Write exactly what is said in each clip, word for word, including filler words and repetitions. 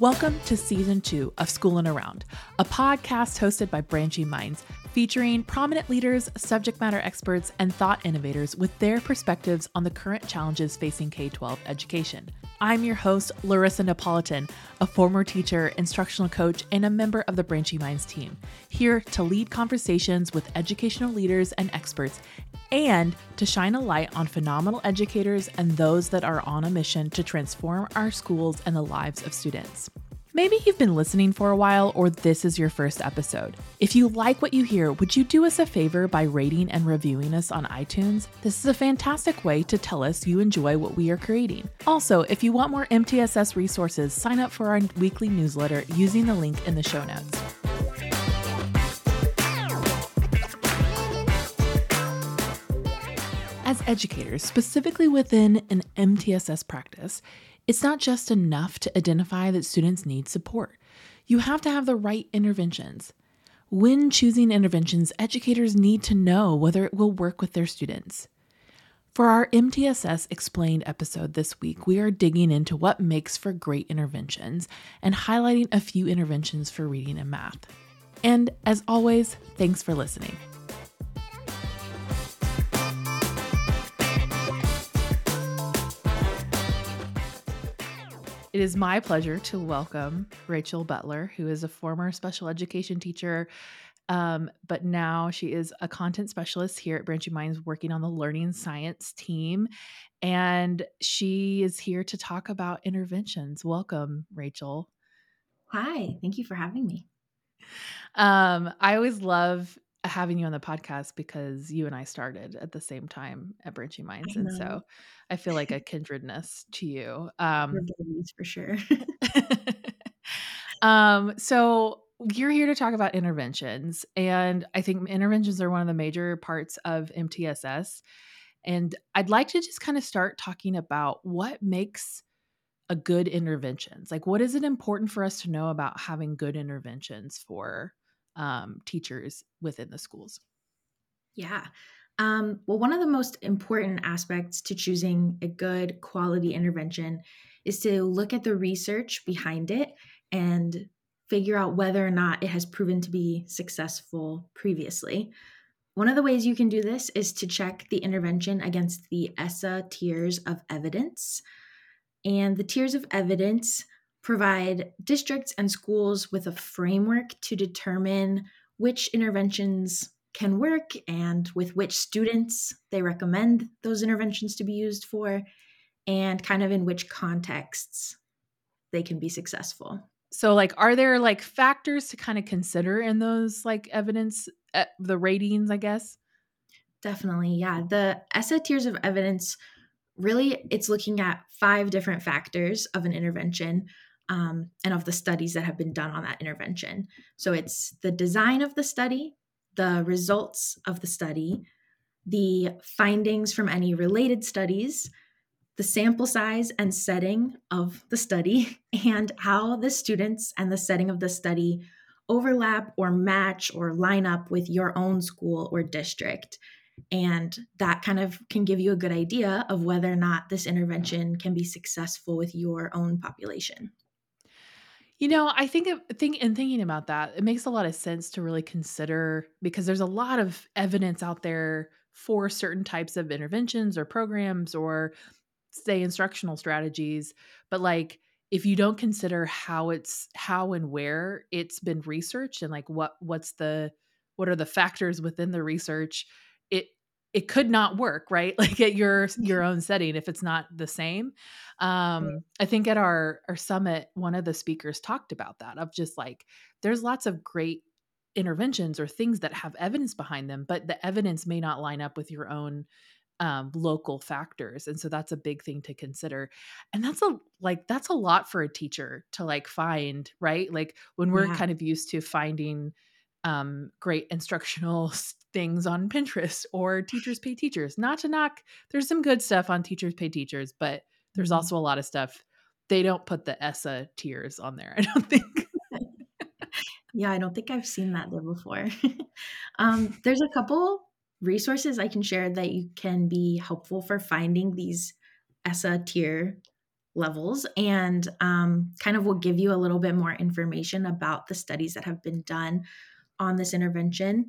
Welcome to Season two of Schoolin' Around, a podcast hosted by Branching Minds, featuring prominent leaders, subject matter experts, and thought innovators with their perspectives on the current challenges facing K twelve education. I'm your host, Larissa Napolitan, a former teacher, instructional coach, and a member of the Branching Minds team, here to lead conversations with educational leaders and experts, and to shine a light on phenomenal educators and those that are on a mission to transform our schools and the lives of students. Maybe you've been listening for a while, or this is your first episode. If you like what you hear, would you do us a favor by rating and reviewing us on iTunes? This is a fantastic way to tell us you enjoy what we are creating. Also, if you want more M T S S resources, sign up for our weekly newsletter using the link in the show notes. As educators, specifically within an M T S S practice, it's not just enough to identify that students need support. You have to have the right interventions. When choosing interventions, educators need to know whether it will work with their students. For our M T S S Explained episode this week, we are digging into what makes for great interventions and highlighting a few interventions for reading and math. And as always, thanks for listening. It is my pleasure to welcome Rachel Butler, who is a former special education teacher, um, but now she is a content specialist here at Branching Minds working on the learning science team. And she is here to talk about interventions. Welcome, Rachel. Hi, thank you for having me. Um, I always love having you on the podcast because you and I started at the same time at Branching Minds. And so I feel like a kindredness to you. Um, We're buddies for sure. um, so you're here to talk about interventions. And I think interventions are one of the major parts of M T S S. And I'd like to just kind of start talking about what makes a good interventions. Like, what is it important for us to know about having good interventions for um, teachers within the schools? Yeah. Um, well, one of the most important aspects to choosing a good quality intervention is to look at the research behind it and figure out whether or not it has proven to be successful previously. One of the ways you can do this is to check the intervention against the E S S A tiers of evidence. And the tiers of evidence provide districts and schools with a framework to determine which interventions can work and with which students they recommend those interventions to be used for, and kind of in which contexts they can be successful. So, like, are there like factors to kind of consider in those like evidence, uh, the ratings, I guess? Definitely, yeah. The E S S A tiers of evidence, really, it's looking at five different factors of an intervention um, and of the studies that have been done on that intervention. So it's the design of the study, the results of the study, the findings from any related studies, the sample size and setting of the study, and how the students and the setting of the study overlap or match or line up with your own school or district. And that kind of can give you a good idea of whether or not this intervention can be successful with your own population. You know, I think of, think in thinking about that, it makes a lot of sense to really consider because there's a lot of evidence out there for certain types of interventions or programs or say instructional strategies, but like if you don't consider how it's how and where it's been researched and like what what's the what are the factors within the research, it it could not work, right? Like at your your own setting if it's not the same. Um, I think at our our summit, one of the speakers talked about that of just like there's lots of great interventions or things that have evidence behind them, but the evidence may not line up with your own um, local factors. And so that's a big thing to consider. And that's a like that's a lot for a teacher to like find, right? Like when we're Yeah. kind of used to finding um, great instructional s- things on Pinterest or Teachers Pay Teachers. Not to knock, there's some good stuff on Teachers Pay Teachers, but there's Mhm. also a lot of stuff they don't put the E S S A tiers on there. I don't think. Yeah, I don't think I've seen that there before. um, there's a couple resources I can share that you can be helpful for finding these E S S A tier levels, and um, kind of will give you a little bit more information about the studies that have been done on this intervention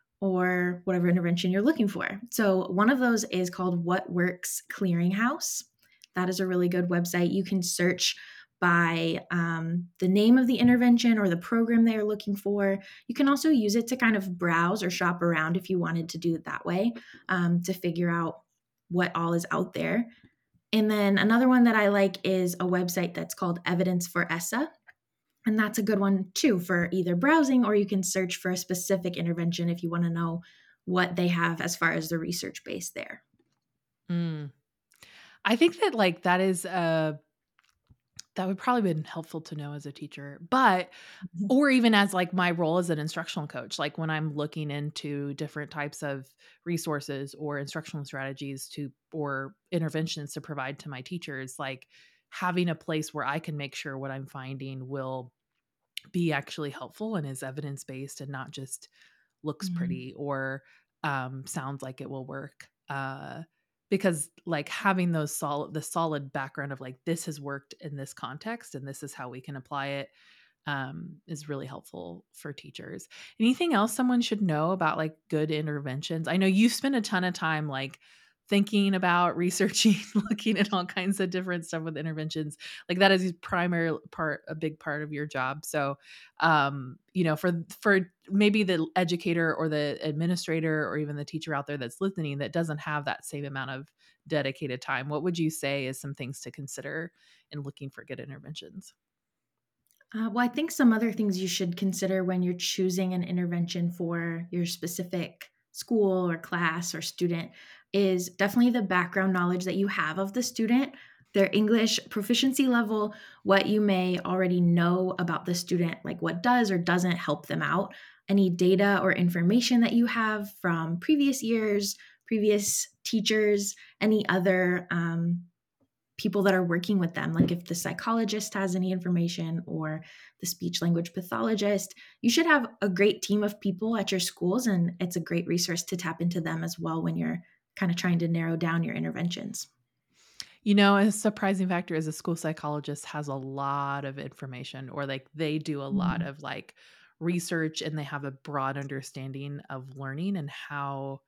or whatever intervention you're looking for. So, one of those is called What Works Clearinghouse. That is a really good website. You can search by um, the name of the intervention or the program they're looking for. You can also use it to kind of browse or shop around if you wanted to do it that way, um, to figure out what all is out there. And then another one that I like is a website that's called Evidence for E S S A. And that's a good one too for either browsing, or you can search for a specific intervention if you want to know what they have as far as the research base there. Mm. I think that like that is uh that would probably been helpful to know as a teacher, but or even as like my role as an instructional coach, like when I'm looking into different types of resources or instructional strategies to or interventions to provide to my teachers, like having a place where I can make sure what I'm finding will be actually helpful and is evidence based and not just looks Mhm. pretty or um, sounds like it will work. Uh, because like having those solid, the solid background of like this has worked in this context and this is how we can apply it um, is really helpful for teachers. Anything else someone should know about like good interventions? I know you've spent a ton of time like thinking about researching, looking at all kinds of different stuff with interventions. Like that is a primary part, a big part of your job. So, um, you know, for for maybe the educator or the administrator or even the teacher out there that's listening that doesn't have that same amount of dedicated time, what would you say is some things to consider in looking for good interventions? Uh, well, I think some other things you should consider when you're choosing an intervention for your specific school or class or student is definitely the background knowledge that you have of the student, their English proficiency level, what you may already know about the student, like what does or doesn't help them out, any data or information that you have from previous years, previous teachers, any other um, people that are working with them, like if the psychologist has any information or the speech language pathologist. You should have a great team of people at your schools, and it's a great resource to tap into them as well when you're kind of trying to narrow down your interventions. You know, a surprising factor is a school psychologist has a lot of information or like they do a lot Mhm. of like research and they have a broad understanding of learning and how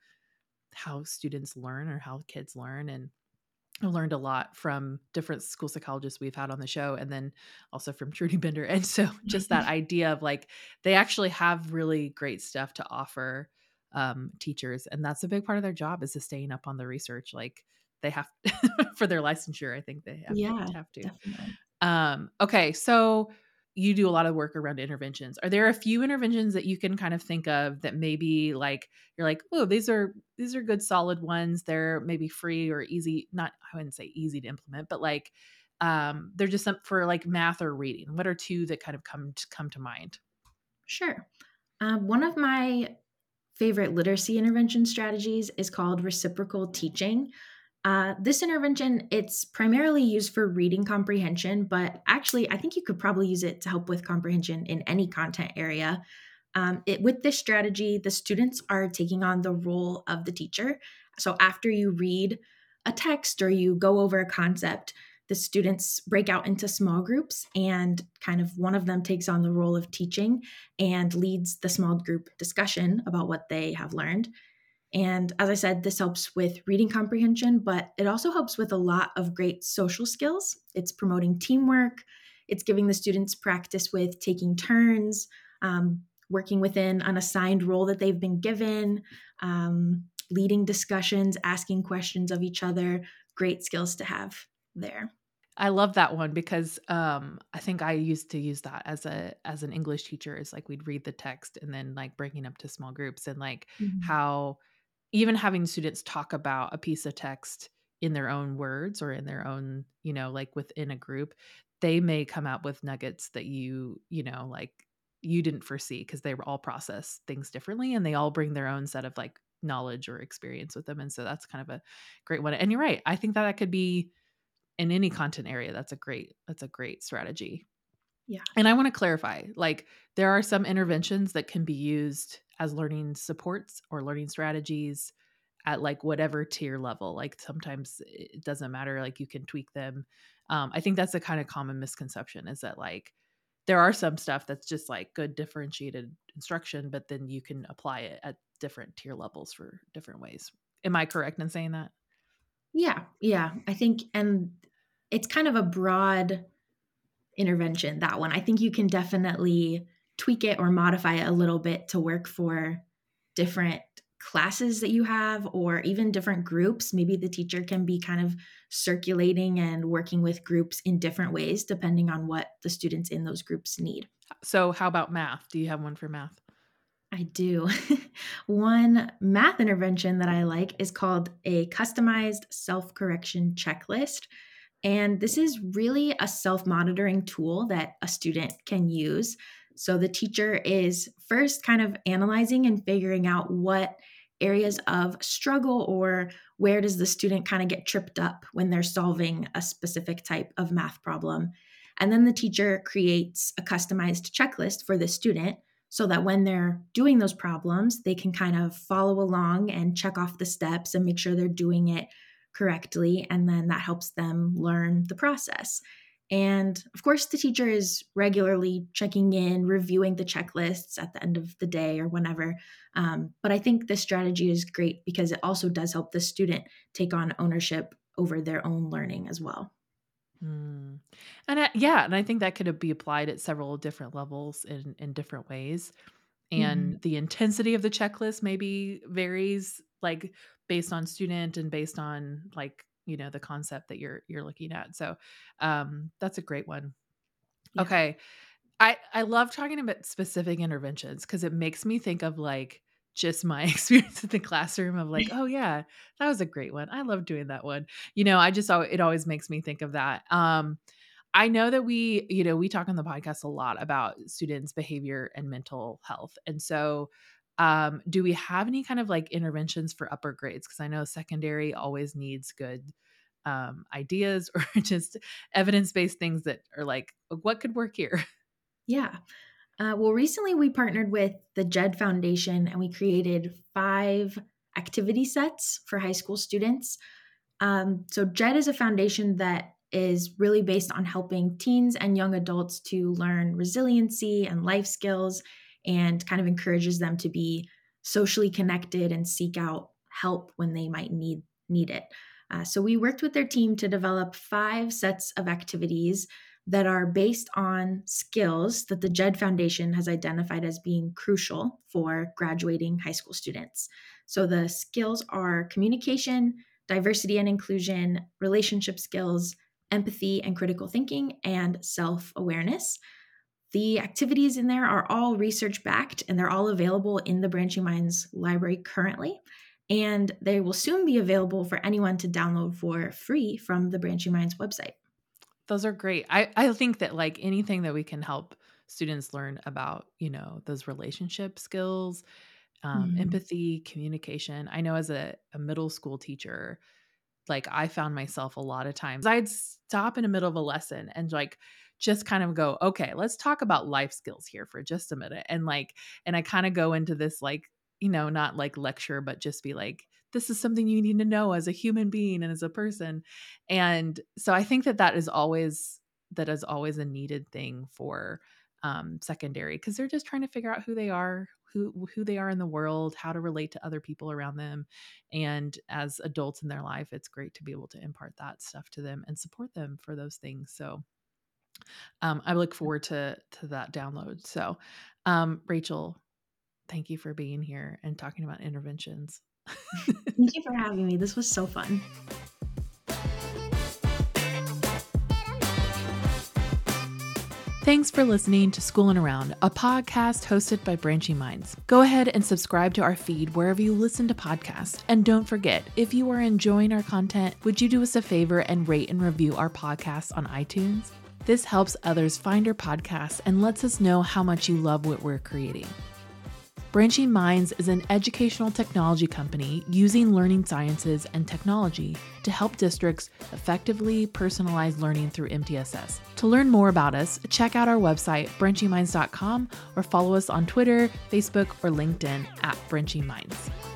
how students learn or how kids learn and I've learned a lot from different school psychologists we've had on the show and then also from Trudy Bender. And so just that idea of like they actually have really great stuff to offer um, teachers. And that's a big part of their job is to staying up on the research. Like they have for their licensure, I think they have to Yeah, have to. definitely. Um, okay, so you do a lot of work around interventions. Are there a few interventions that you can kind of think of that maybe like you're like, oh, these are these are good solid ones. They're maybe free or easy, not I wouldn't say easy to implement, but like um they're just some for like math or reading. What are two that kind of come to come to mind? Sure. Um, one of my favorite literacy intervention strategies is called reciprocal teaching. Uh, this intervention, it's primarily used for reading comprehension, but actually, I think you could probably use it to help with comprehension in any content area. Um, it, with this strategy, the students are taking on the role of the teacher. So after you read a text or you go over a concept, the students break out into small groups and kind of one of them takes on the role of teaching and leads the small group discussion about what they have learned. And as I said, this helps with reading comprehension, but it also helps with a lot of great social skills. It's promoting teamwork, it's giving the students practice with taking turns, um, working within an assigned role that they've been given, um, leading discussions, asking questions of each other. Great skills to have there. I love that one because um I think I used to use that as a as an English teacher is like we'd read the text and then like breaking up to small groups and like Mhm. how even having students talk about a piece of text in their own words or in their own, you know, like within a group, they may come out with nuggets that you, you know, like you didn't foresee because they all process things differently and they all bring their own set of like knowledge or experience with them. And so that's kind of a great one. And you're right. I think that that could be in any content area. That's a great, that's a great strategy. Yeah. And I want to clarify, like there are some interventions that can be used as learning supports or learning strategies at like whatever tier level. Like sometimes it doesn't matter, like you can tweak them. Um, I think that's a kind of common misconception, is that like there are some stuff that's just like good differentiated instruction, but then you can apply it at different tier levels for different ways. Am I correct in saying that? Yeah, yeah. I think, and it's kind of a broad intervention, that one. I think you can definitely tweak it or modify it a little bit to work for different classes that you have, or even different groups. Maybe the teacher can be kind of circulating and working with groups in different ways depending on what the students in those groups need. So how about math? Do you have one for math? I do. One math intervention that I like is called a customized self-correction checklist. And this is really a self-monitoring tool that a student can use. So the teacher is first kind of analyzing and figuring out what areas of struggle, or where does the student kind of get tripped up when they're solving a specific type of math problem. And then the teacher creates a customized checklist for the student, so that when they're doing those problems, they can kind of follow along and check off the steps and make sure they're doing it correctly. And then that helps them learn the process. And of course, the teacher is regularly checking in, reviewing the checklists at the end of the day or whenever. Um, but I think this strategy is great because it also does help the student take on ownership over their own learning as well. Mm. And I, yeah, and I think that could be applied at several different levels in in different ways. Mm-hmm. And the intensity of the checklist maybe varies, like based on student and based on like, you know, the concept that you're you're looking at. So, um, that's a great one. Yeah. Okay. I I love talking about specific interventions because it makes me think of like just my experience in the classroom of like, oh yeah, that was a great one. I love doing that one. You know, I just al- it always makes me think of that. Um, I know that we, you know, we talk on the podcast a lot about students' behavior and mental health, and so. Um, do we have any kind of like interventions for upper grades? Because I know secondary always needs good um, ideas or just evidence based things that are like, what could work here? Yeah. Uh, well, recently we partnered with the Jed Foundation and we created five activity sets for high school students. Um, so, Jed is a foundation that is really based on helping teens and young adults to learn resiliency and life skills, and kind of encourages them to be socially connected and seek out help when they might need need it. Uh, so we worked with their team to develop five sets of activities that are based on skills that the Jed Foundation has identified as being crucial for graduating high school students. So the skills are communication, diversity and inclusion, relationship skills, empathy and critical thinking, and self awareness. The activities in there are all research backed and they're all available in the Branching Minds library currently. And they will soon be available for anyone to download for free from the Branching Minds website. Those are great. I, I think that like anything that we can help students learn about, you know, those relationship skills, um, Mhm. empathy, communication. I know as a, a middle school teacher, like I found myself a lot of times I'd stop in the middle of a lesson and like just kind of go, okay, let's talk about life skills here for just a minute. And like, and I kind of go into this like, you know, not like lecture, but just be like, this is something you need to know as a human being and as a person. And so I think that that is always, that is always a needed thing for um, secondary because they're just trying to figure out who they are, who who they are in the world, how to relate to other people around them. And as adults in their life, it's great to be able to impart that stuff to them and support them for those things. So um, I look forward to to that download. So um, Rachel, thank you for being here and talking about interventions. Thank you for having me. This was so fun. Thanks for listening to Schoolin' Around, a podcast hosted by Branching Minds. Go ahead and subscribe to our feed wherever you listen to podcasts. And don't forget, if you are enjoying our content, would you do us a favor and rate and review our podcast on iTunes? This helps others find our podcast and lets us know how much you love what we're creating. Branching Minds is an educational technology company using learning sciences and technology to help districts effectively personalize learning through M T S S. To learn more about us, check out our website, branching minds dot com, or follow us on Twitter, Facebook, or LinkedIn at Branching Minds.